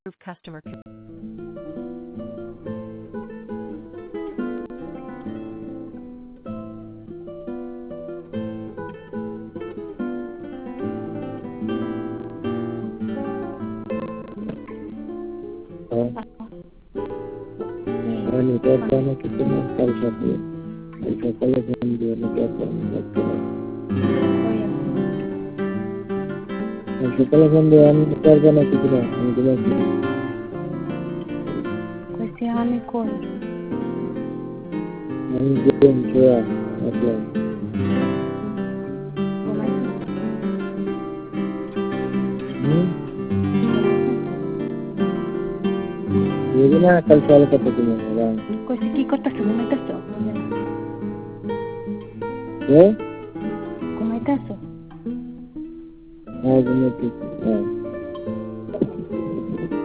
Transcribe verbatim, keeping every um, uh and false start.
customer. Hani pertama kita nakal satu, kita kalau dia nakal satu. Kalau dia nakal sana kita nak, kita nak. Questi anni con. Ani dia cua, apa? Hmm. Jadi nak nakal salah kata kita orang. Questi chi corta come tasso? Eh? Come tasso? Ah, benar tu.